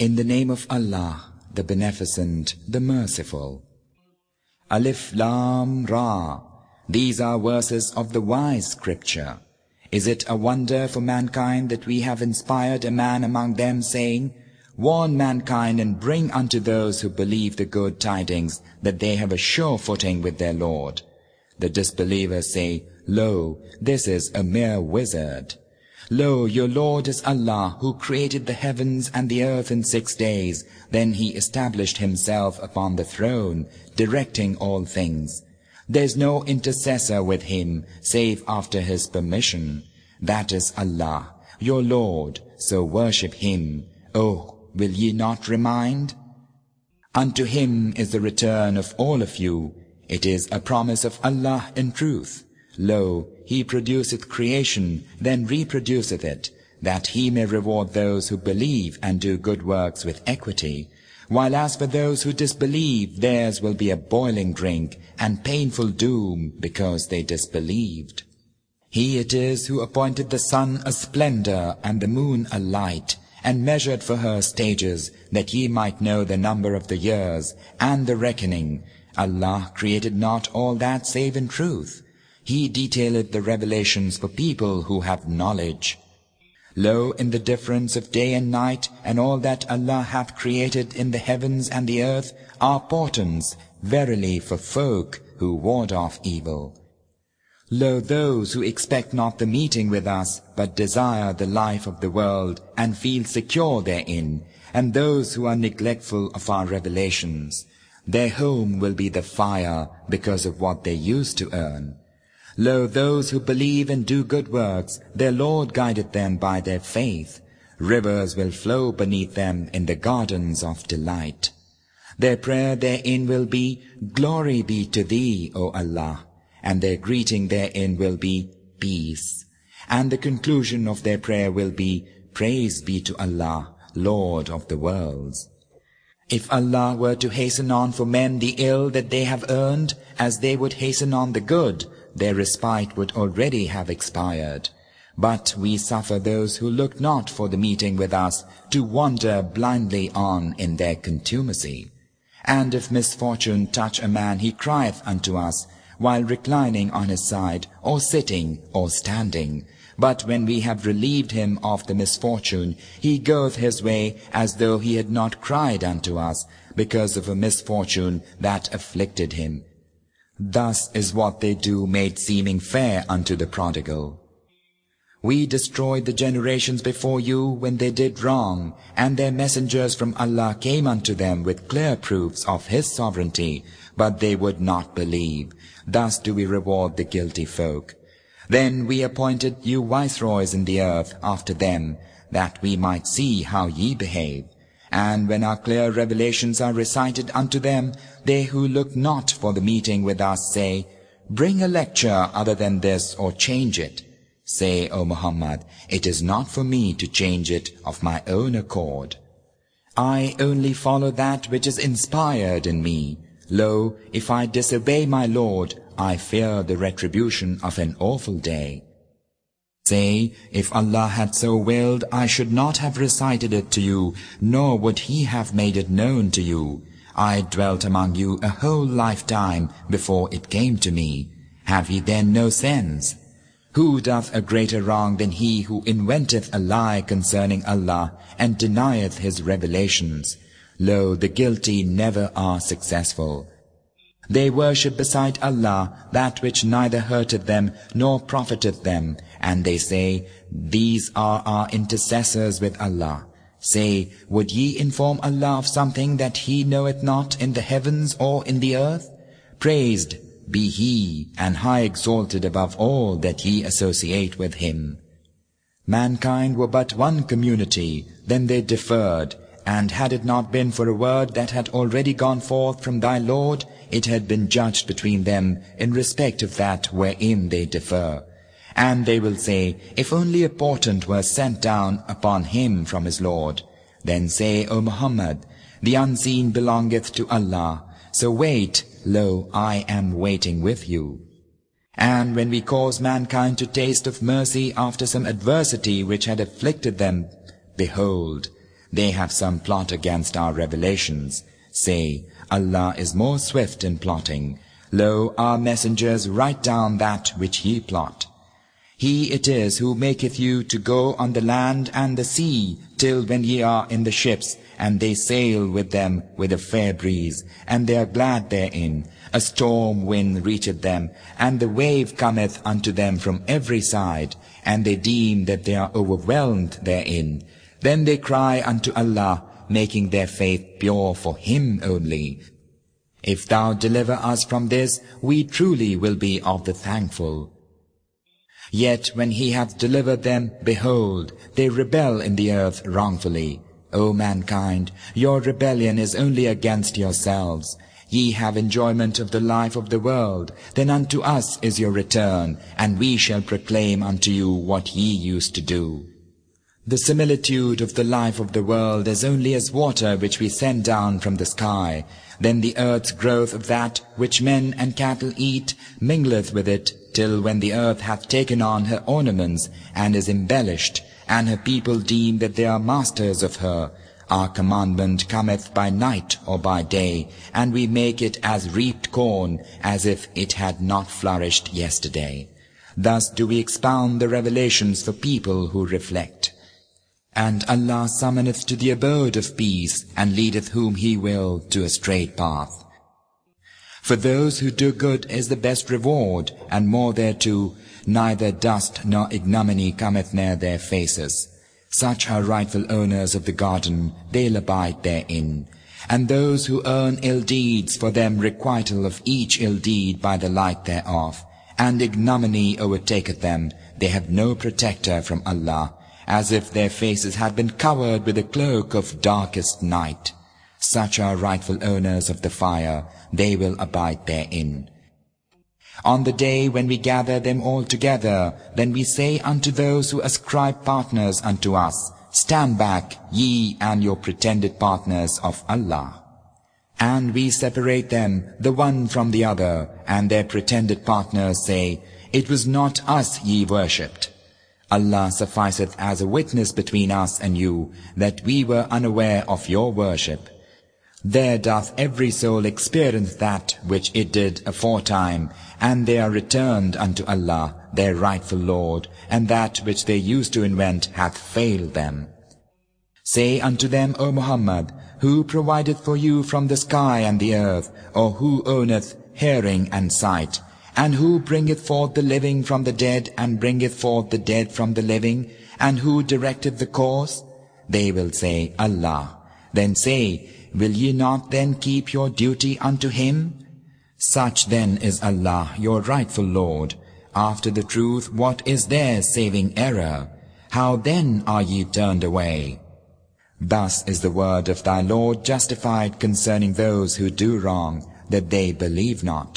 In the name of Allah, the Beneficent, the Merciful. Alif Lam Ra. These are verses of the wise scripture. Is it a wonder for mankind that we have inspired a man among them, saying, warn mankind and bring unto those who believe the good tidings that they have a sure footing with their Lord? The disbelievers say, lo, this is a mere wizard. Lo, your Lord is Allah, who created the heavens and the earth in 6 days. Then he established himself upon the throne, directing all things. There is no intercessor with him, save after his permission. That is Allah, your Lord, so worship him. Oh, will ye not remind? Unto him is the return of all of you. It is a promise of Allah in truth. Lo, he produceth creation, then reproduceth it, that he may reward those who believe and do good works with equity. While as for those who disbelieve, theirs will be a boiling drink and painful doom, because they disbelieved. He it is who appointed the sun a splendor and the moon a light, and measured for her stages, that ye might know the number of the years and the reckoning. Allah created not all that save in truth. He detailed the revelations for people who have knowledge. Lo, in the difference of day and night, and all that Allah hath created in the heavens and the earth, are portents, verily for folk who ward off evil. Lo, those who expect not the meeting with us, but desire the life of the world, and feel secure therein, and those who are neglectful of our revelations, their home will be the fire, because of what they used to earn. Lo, those who believe and do good works, their Lord guided them by their faith. Rivers will flow beneath them in the gardens of delight. Their prayer therein will be, Glory be to Thee, O Allah, and their greeting therein will be, Peace. And the conclusion of their prayer will be, Praise be to Allah, Lord of the worlds. If Allah were to hasten on for men the ill that they have earned, as they would hasten on the good, their respite would already have expired. But we suffer those who look not for the meeting with us to wander blindly on in their contumacy. And if misfortune touch a man, he crieth unto us, while reclining on his side, or sitting, or standing. But when we have relieved him of the misfortune, he goeth his way as though he had not cried unto us, because of a misfortune that afflicted him. Thus is what they do made seeming fair unto the prodigal. We destroyed the generations before you when they did wrong, and their messengers from Allah came unto them with clear proofs of His sovereignty, but they would not believe. Thus do we reward the guilty folk. Then we appointed you viceroys in the earth after them, that we might see how ye behave. And when our clear revelations are recited unto them, they who look not for the meeting with us say, Bring a lecture other than this, or change it. Say, O Muhammad, it is not for me to change it of my own accord. I only follow that which is inspired in me. Lo, if I disobey my Lord, I fear the retribution of an awful day. Say, if Allah had so willed, I should not have recited it to you, nor would He have made it known to you. I dwelt among you a whole lifetime before it came to me. Have ye then no sense? Who doth a greater wrong than he who inventeth a lie concerning Allah, and denieth His revelations? Lo, the guilty never are successful. They worship beside Allah that which neither hurteth them nor profiteth them, and they say, These are our intercessors with Allah. Say, would ye inform Allah of something that He knoweth not in the heavens or in the earth? Praised be He, and high exalted above all that ye associate with Him. Mankind were but one community, then they differed, and had it not been for a word that had already gone forth from thy Lord, it had been judged between them in respect of that wherein they differ. And they will say, if only a portent were sent down upon him from his Lord. Then say, O Muhammad, the unseen belongeth to Allah. So wait, lo, I am waiting with you. And when we cause mankind to taste of mercy after some adversity which had afflicted them, behold, They have some plot against our revelations. Say, Allah is more swift in plotting. Lo, our messengers write down that which ye plot. He it is who maketh you to go on the land and the sea, till when ye are in the ships, and they sail with them with a fair breeze, and they are glad therein. A storm wind reacheth them, and the wave cometh unto them from every side, and they deem that they are overwhelmed therein. Then they cry unto Allah, making their faith pure for Him only. If thou deliver us from this, we truly will be of the thankful. Yet when He hath delivered them, behold, they rebel in the earth wrongfully. O mankind, your rebellion is only against yourselves. Ye have enjoyment of the life of the world, then unto us is your return, and we shall proclaim unto you what ye used to do. The similitude of the life of the world is only as water which we send down from the sky. Then the earth's growth of that which men and cattle eat mingleth with it, till when the earth hath taken on her ornaments, and is embellished, and her people deem that they are masters of her, our commandment cometh by night or by day, and we make it as reaped corn, as if it had not flourished yesterday. Thus do we expound the revelations for people who reflect. And Allah summoneth to the abode of peace, and leadeth whom He will to a straight path. For those who do good is the best reward, and more thereto, neither dust nor ignominy cometh near their faces. Such are rightful owners of the garden, they'll abide therein. And those who earn ill deeds, for them requital of each ill deed by the like thereof. And ignominy overtaketh them, they have no protector from Allah, as if their faces had been covered with a cloak of darkest night. Such are rightful owners of the fire, they will abide therein. On the day when we gather them all together, then we say unto those who ascribe partners unto us, stand back, ye and your pretended partners of Allah. And we separate them, the one from the other, and their pretended partners say, it was not us ye worshipped. Allah sufficeth as a witness between us and you, that we were unaware of your worship. There doth every soul experience that which it did aforetime, and they are returned unto Allah, their rightful Lord, and that which they used to invent hath failed them. Say unto them, O Muhammad, who provideth for you from the sky and the earth, or who owneth hearing and sight, and who bringeth forth the living from the dead, and bringeth forth the dead from the living, and who directeth the course? They will say, Allah. Then say, will ye not then keep your duty unto Him? Such then is Allah, your rightful Lord. After the truth, what is there saving error? How then are ye turned away? Thus is the word of thy Lord justified concerning those who do wrong, that they believe not.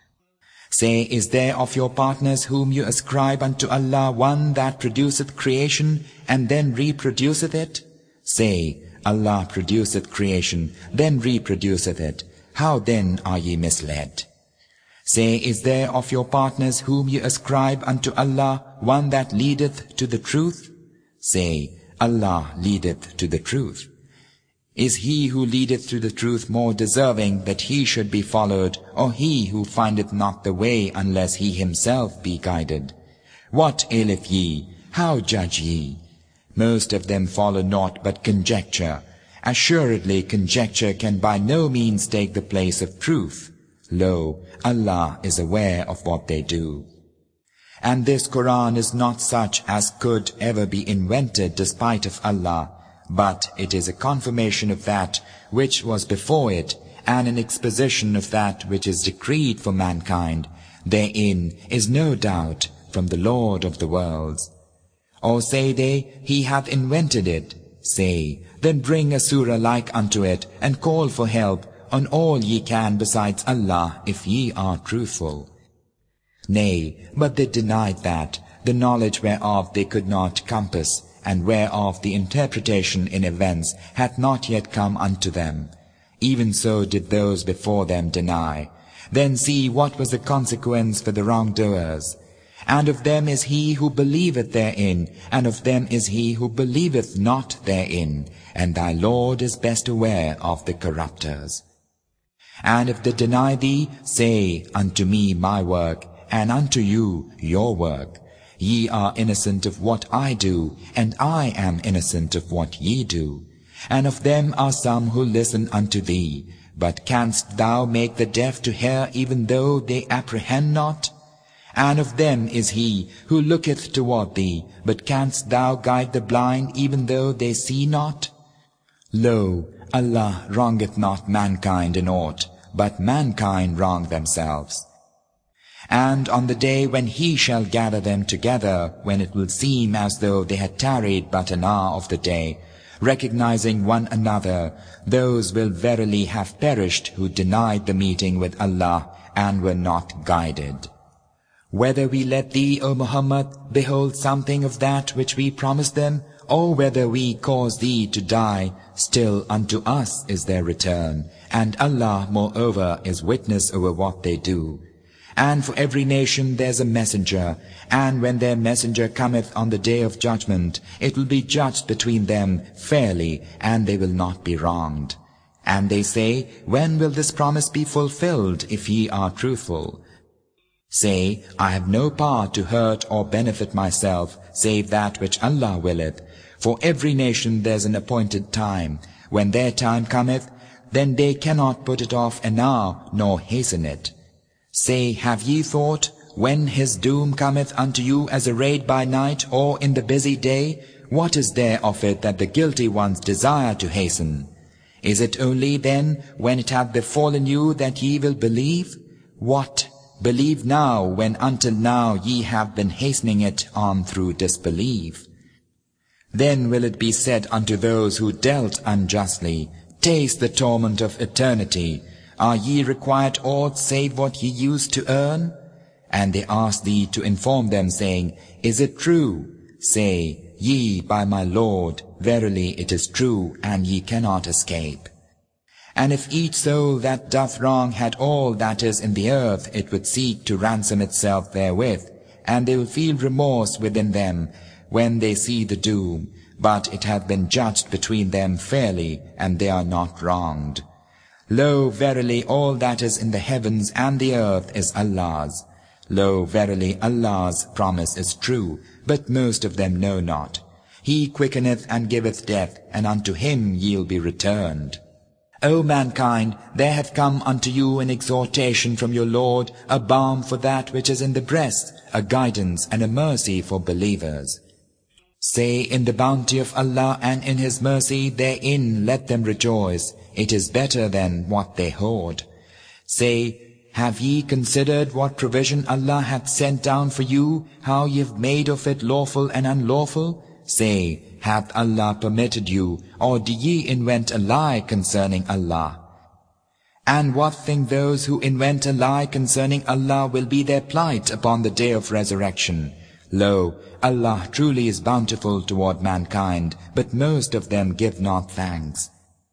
Say, is there of your partners whom you ascribe unto Allah one that produceth creation, and then reproduceth it? Say, Allah produceth creation, then reproduceth it. How then are ye misled? Say, is there of your partners whom you ascribe unto Allah one that leadeth to the truth? Say, Allah leadeth to the truth. Is he who leadeth to the truth more deserving that he should be followed, or he who findeth not the way unless he himself be guided? What aileth ye? How judge ye? Most of them follow naught but conjecture. Assuredly conjecture can by no means take the place of truth. Lo, Allah is aware of what they do. And this Quran is not such as could ever be invented despite of Allah, but it is a confirmation of that which was before it, and an exposition of that which is decreed for mankind. Therein is no doubt from the Lord of the worlds. Or say they, He hath invented it. Say, then bring a surah like unto it, and call for help on all ye can besides Allah, if ye are truthful. Nay, but they denied that, the knowledge whereof they could not compass, and whereof the interpretation in events hath not yet come unto them. Even so did those before them deny. Then see what was the consequence for the wrongdoers. And of them is he who believeth therein, and of them is he who believeth not therein, and thy Lord is best aware of the corrupters. And if they deny thee, say, Unto me my work, and unto you your work. Ye are innocent of what I do, and I am innocent of what ye do. And of them are some who listen unto thee. But canst thou make the deaf to hear even though they apprehend not? And of them is he who looketh toward thee, but canst thou guide the blind even though they see not? Lo, Allah wrongeth not mankind in aught, but mankind wrong themselves. And on the day when he shall gather them together, when it will seem as though they had tarried but an hour of the day, recognizing one another, those will verily have perished who denied the meeting with Allah and were not guided. Whether we let thee, O Muhammad, behold something of that which we promised them, or whether we cause thee to die, still unto us is their return, and Allah moreover is witness over what they do. And for every nation there's a messenger, and when their messenger cometh on the day of judgment, it will be judged between them fairly, and they will not be wronged. And they say, When will this promise be fulfilled, if ye are truthful? Say, I have no power to hurt or benefit myself, save that which Allah willeth. For every nation there's an appointed time. When their time cometh, then they cannot put it off an hour, nor hasten it. Say, have ye thought, when his doom cometh unto you as a raid by night, or in the busy day, what is there of it that the guilty ones desire to hasten? Is it only then, when it hath befallen you, that ye will believe? What? Believe now, when until now ye have been hastening it on through disbelief. Then will it be said unto those who dealt unjustly, Taste the torment of eternity. Are ye required aught save what ye used to earn? And they ask thee to inform them, saying, Is it true? Say, Ye, by my Lord, verily it is true, and ye cannot escape. And if each soul that doth wrong had all that is in the earth, it would seek to ransom itself therewith, and they will feel remorse within them when they see the doom. But it hath been judged between them fairly, and they are not wronged. Lo, verily all that is in the heavens and the earth is Allah's. Lo, verily Allah's promise is true, but most of them know not. He quickeneth and giveth death, and unto him ye'll be returned. O mankind, there hath come unto you an exhortation from your Lord, a balm for that which is in the breast, a guidance and a mercy for believers. Say, in the bounty of Allah and in His mercy, therein let them rejoice. It is better than what they hoard. Say, have ye considered what provision Allah hath sent down for you, how ye have made of it lawful and unlawful? Say, hath Allah permitted you, or do ye invent a lie concerning Allah? And what think those who invent a lie concerning Allah will be their plight upon the day of resurrection? Lo, Allah truly is bountiful toward mankind, but most of them give not thanks.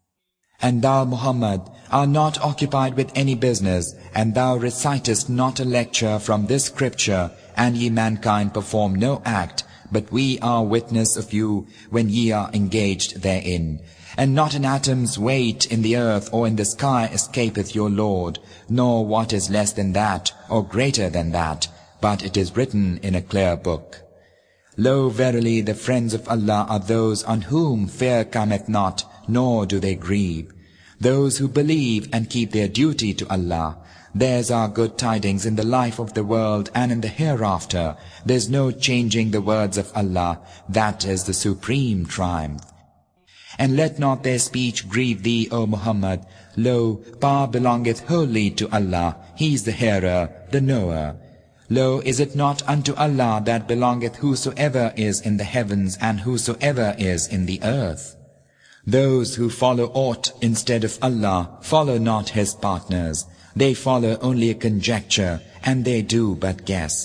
And thou, Muhammad, art not occupied with any business, and thou recitest not a lecture from this scripture, and ye mankind perform no act, but we are witness of you when ye are engaged therein. And not an atom's weight in the earth or in the sky escapeth your Lord, nor what is less than that or greater than that, but it is written in a clear book. Lo, verily the friends of Allah are those on whom fear cometh not, nor do they grieve. Those who believe and keep their duty to Allah, theirs are good tidings in the life of the world and in the hereafter. There's no changing the words of Allah. That is the supreme triumph. And let not their speech grieve thee, O Muhammad. Lo, power belongeth wholly to Allah. He is the hearer, the knower. Lo, is it not unto Allah that belongeth whosoever is in the heavens and whosoever is in the earth? Those who follow aught instead of Allah follow not His partners. They follow only a conjecture, and they do but guess.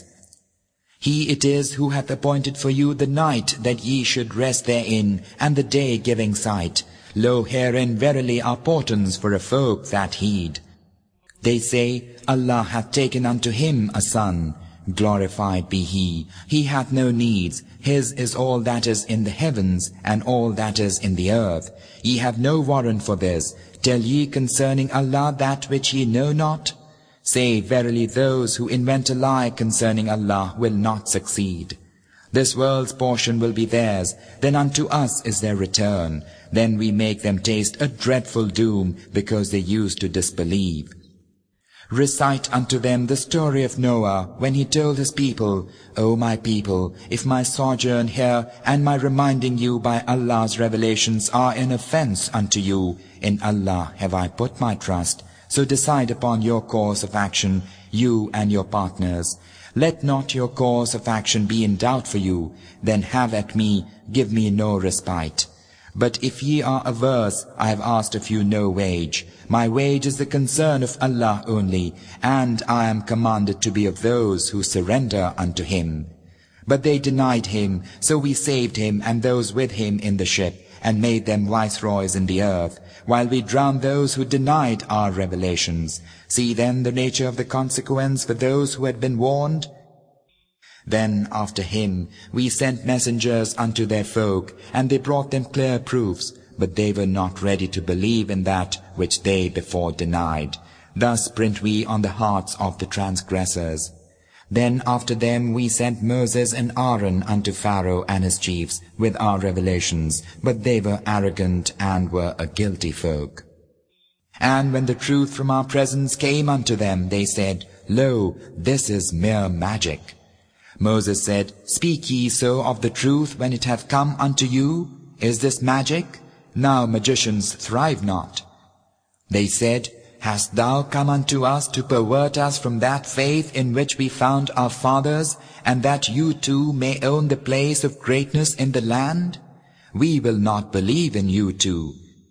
He it is who hath appointed for you the night that ye should rest therein, and the day giving sight. Lo, herein verily are portents for a folk that heed. They say, Allah hath taken unto him a son. Glorified be He. He hath no needs. His is all that is in the heavens, and all that is in the earth. Ye have no warrant for this. Tell ye concerning Allah that which ye know not? Say, verily those who invent a lie concerning Allah will not succeed. This world's portion will be theirs, then unto us is their return. Then we make them taste a dreadful doom, because they used to disbelieve. Recite unto them the story of Noah, when he told his people, O my people, if my sojourn here and my reminding you by Allah's revelations are an offense unto you, in Allah have I put my trust. So decide upon your course of action, you and your partners. Let not your course of action be in doubt for you. Then have at me, give me no respite. But if ye are averse, I have asked of you no wage. My wage is the concern of Allah only, and I am commanded to be of those who surrender unto Him. But they denied Him, so we saved Him and those with Him in the ship, and made them viceroys in the earth, while we drowned those who denied our revelations. See then the nature of the consequence for those who had been warned. Then after him we sent messengers unto their folk, and they brought them clear proofs, but they were not ready to believe in that which they before denied. Thus print we on the hearts of the transgressors. Then after them we sent Moses and Aaron unto Pharaoh and his chiefs with our revelations, but they were arrogant and were a guilty folk. And when the truth from our presence came unto them, they said, Lo, this is mere magic. Moses said, Speak ye so of the truth when it hath come unto you? Is this magic? Now magicians thrive not. They said, Hast thou come unto us to pervert us from that faith in which we found our fathers, and that you too may own the place of greatness in the land? We will not believe in you too.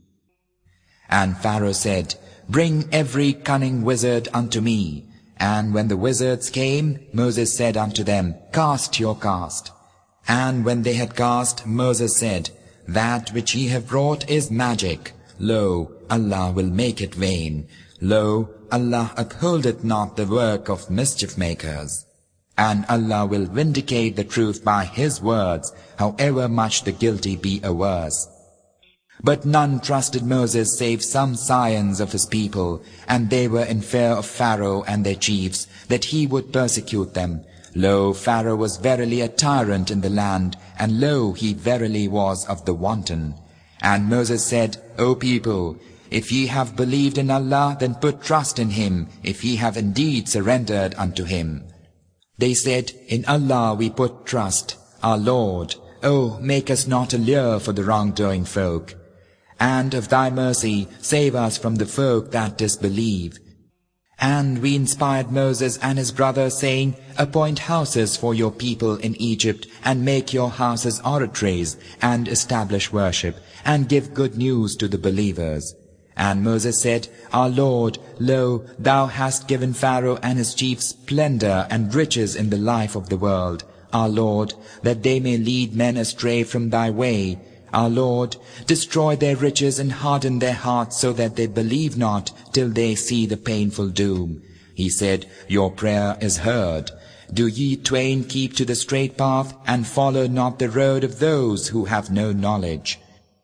And Pharaoh said, Bring every cunning wizard unto me. And when the wizards came, Moses said unto them, Cast your cast. And when they had cast, Moses said, That which ye have wrought is magic. Lo, Allah will make it vain. Lo, Allah upholdeth not the work of mischief makers. And Allah will vindicate the truth by His words, however much the guilty be averse. But none trusted Moses save some scions of his people, and they were in fear of Pharaoh and their chiefs, that he would persecute them. Lo, Pharaoh was verily a tyrant in the land, and lo, he verily was of the wanton. And Moses said, O people, if ye have believed in Allah, then put trust in Him, if ye have indeed surrendered unto Him. They said, In Allah we put trust, our Lord. O, make us not a lure for the wrongdoing folk. And of Thy mercy, save us from the folk that disbelieve. And we inspired Moses and his brother, saying, Appoint houses for your people in Egypt, and make your houses oratories, and establish worship, and give good news to the believers. And Moses said, Our Lord, lo, Thou hast given Pharaoh and his chiefs splendor and riches in the life of the world. Our Lord, that they may lead men astray from Thy way. Our Lord, destroy their riches and harden their hearts so that they believe not till they see the painful doom. He said, Your prayer is heard. Do ye twain keep to the straight path, and follow not the road of those who have no knowledge.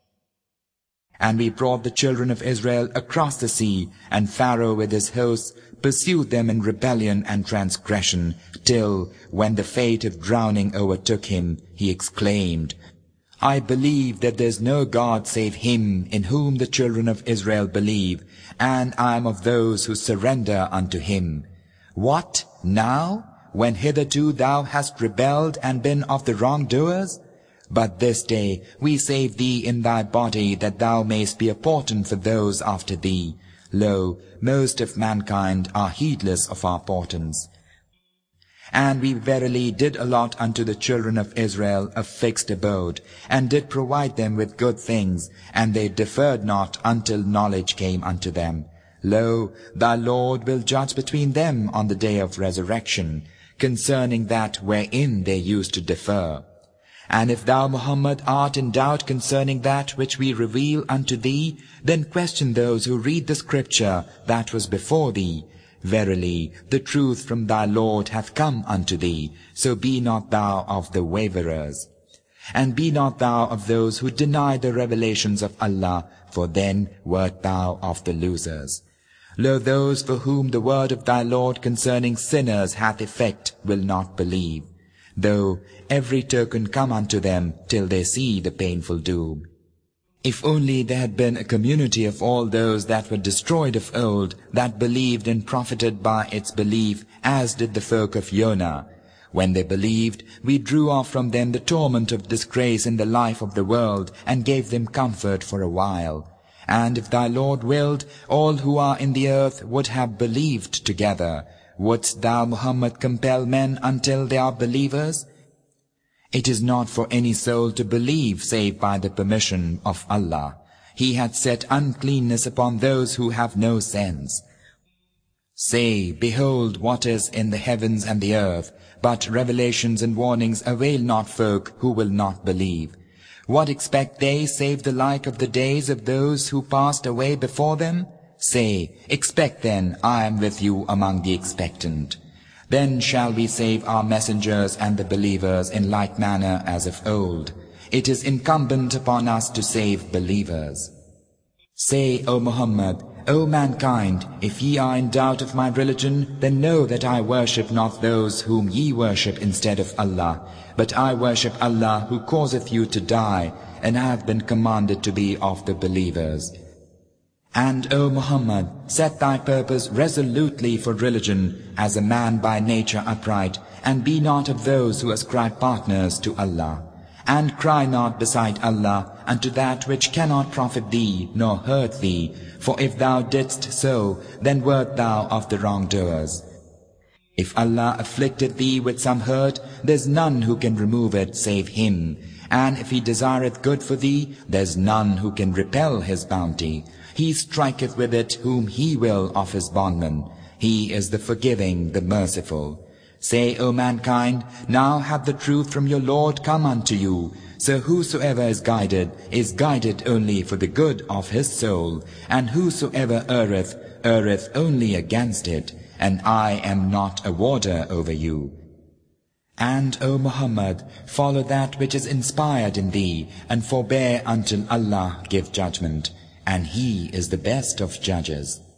And we brought the children of Israel across the sea, and Pharaoh with his hosts pursued them in rebellion and transgression, till, when the fate of drowning overtook him, he exclaimed, I believe that there is no God save Him in whom the children of Israel believe, and I am of those who surrender unto Him. What, now, when hitherto thou hast rebelled and been of the wrongdoers? But this day we save thee in thy body, that thou mayst be a portent for those after thee. Lo, most of mankind are heedless of our portents. And we verily did allot unto the children of Israel a fixed abode, and did provide them with good things, and they deferred not until knowledge came unto them. Lo, thy Lord will judge between them on the day of resurrection, concerning that wherein they used to defer. And if thou, Muhammad, art in doubt concerning that which we reveal unto thee, then question those who read the scripture that was before thee. Verily, the truth from thy Lord hath come unto thee, so be not thou of the waverers. And be not thou of those who deny the revelations of Allah, for then wert thou of the losers. Lo, those for whom the word of thy Lord concerning sinners hath effect will not believe, though every token come unto them till they see the painful doom. If only there had been a community of all those that were destroyed of old, that believed and profited by its belief, as did the folk of Yonah. When they believed, we drew off from them the torment of disgrace in the life of the world, and gave them comfort for a while. And if thy Lord willed, all who are in the earth would have believed together. Wouldst thou, Muhammad, compel men until they are believers? It is not for any soul to believe save by the permission of Allah. He hath set uncleanness upon those who have no sense. Say, behold what is in the heavens and the earth, but revelations and warnings avail not folk who will not believe. What expect they save the like of the days of those who passed away before them? Say, expect then, I am with you among the expectant. Then shall we save our messengers and the believers in like manner as of old. It is incumbent upon us to save believers. Say, O Muhammad, O mankind, if ye are in doubt of my religion, then know that I worship not those whom ye worship instead of Allah, but I worship Allah who causeth you to die, and I have been commanded to be of the believers. And, O Muhammad, set thy purpose resolutely for religion, as a man by nature upright, and be not of those who ascribe partners to Allah. And cry not beside Allah unto that which cannot profit thee, nor hurt thee, for if thou didst so, then wert thou of the wrongdoers. If Allah afflicted thee with some hurt, there's none who can remove it save Him. And if He desireth good for thee, there's none who can repel His bounty. He striketh with it whom He will of His bondmen. He is the forgiving, the merciful. Say, O mankind, now hath the truth from your Lord come unto you. So whosoever is guided only for the good of his soul, and whosoever erreth, erreth only against it, and I am not a warder over you. And, O Muhammad, follow that which is inspired in thee, and forbear until Allah give judgment, and He is the best of judges.